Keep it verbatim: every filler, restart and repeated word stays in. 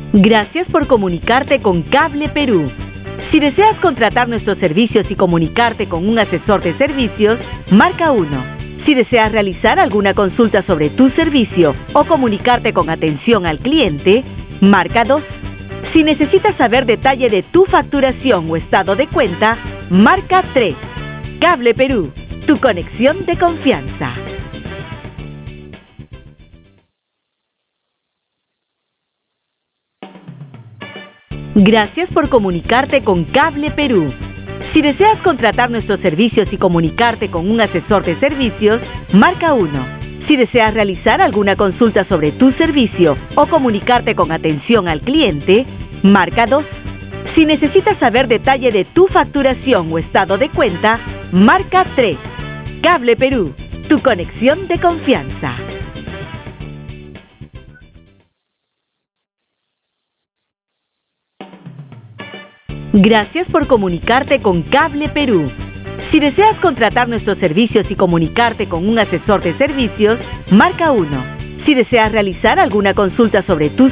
Gracias por comunicarte con Cable Perú. Si deseas contratar nuestros servicios y comunicarte con un asesor de servicios, marca uno. Si deseas realizar alguna consulta sobre tu servicio o comunicarte con atención al cliente, marca dos. Si necesitas saber detalle de tu facturación o estado de cuenta, marca tres. Cable Perú, tu conexión de confianza. Gracias por comunicarte con Cable Perú. Si deseas contratar nuestros servicios y comunicarte con un asesor de servicios, marca uno. Si deseas realizar alguna consulta sobre tu servicio o comunicarte con atención al cliente, marca dos. Si necesitas saber detalle de tu facturación o estado de cuenta, marca tres. Cable Perú, tu conexión de confianza. Gracias por comunicarte con Cable Perú. Si deseas contratar nuestros servicios y comunicarte con un asesor de servicios, marca uno. Si deseas realizar alguna consulta sobre tu